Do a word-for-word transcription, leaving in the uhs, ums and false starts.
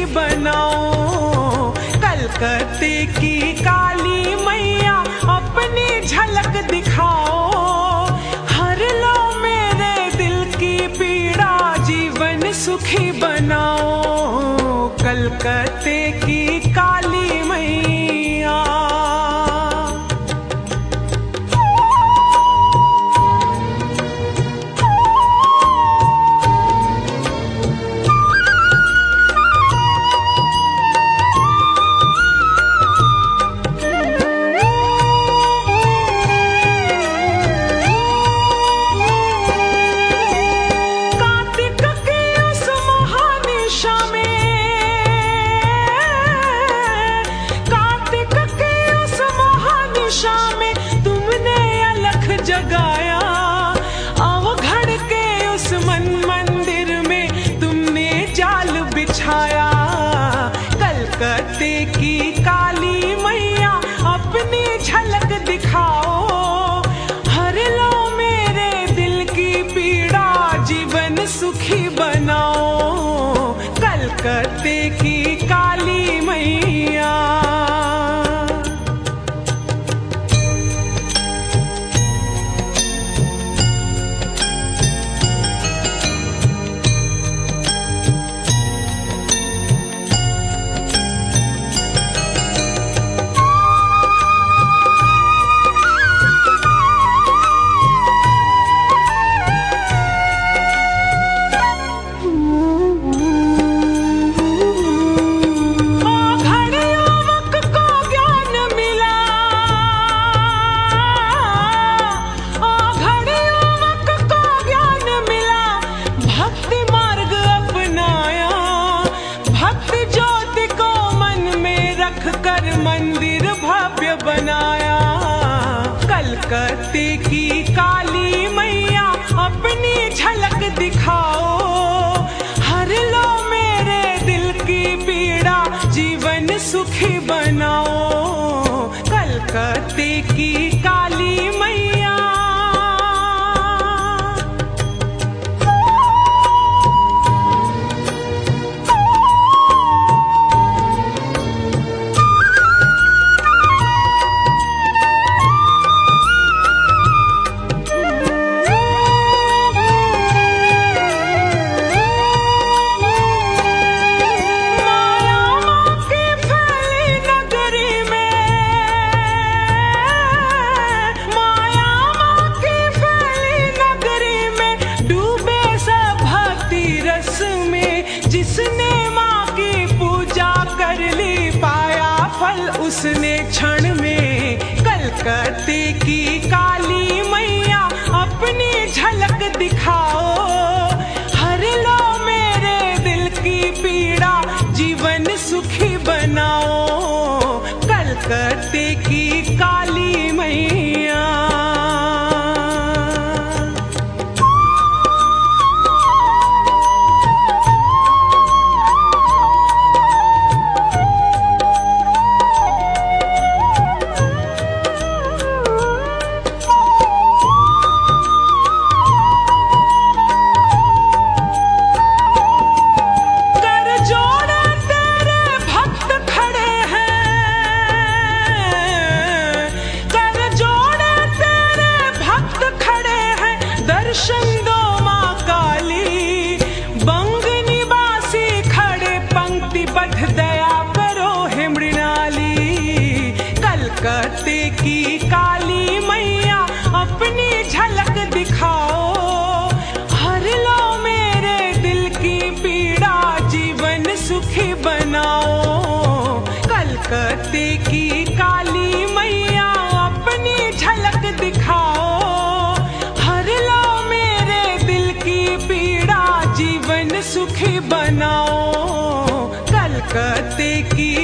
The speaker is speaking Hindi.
सुखी बनाओ। कलकत्ते की काली मैया अपनी झलक दिखाओ। हर लो मेरे दिल की पीड़ा, जीवन सुखी बनाओ। कलकत्ते की काली मैया। जगाया अवघड़ के उस मन मंदिर में तुमने जाल बिछाया। कलकत्ते की काली मैया अपनी झलक दिखाओ। हर लो मेरे दिल की पीड़ा, जीवन सुखी बनाओ। कलकत्ते की काली मैया। कर मंदिर भव्य बनाया। कलकत्ते की काली मैया अपनी झलक दिखाओ। हर लो मेरे दिल की पीड़ा, जीवन सुखी बनाओ। कलकत्ते की काली मैया। जिसने माँ की पूजा कर ली, पाया फल उसने क्षण में। कलकत्ते की काली मैया अपनी झलक दिखाओ। हर लो मेरे दिल की पीड़ा, जीवन सुखी बनाओ। कलकत्ते की काली मैया। दर्शन दो माँ काली, बंग निवासी खड़े पंक्तिबद्ध, दया करो हे मृणाली। कलकत्ते की काली मैया अपनी झलक दिखाओ। हर लो मेरे दिल की पीड़ा, जीवन सुखी बनाओ। कलकत्ते की काली मैया अपनी झलक दिखाओ। जीवन सुखी बनाओ। कलकत्ते की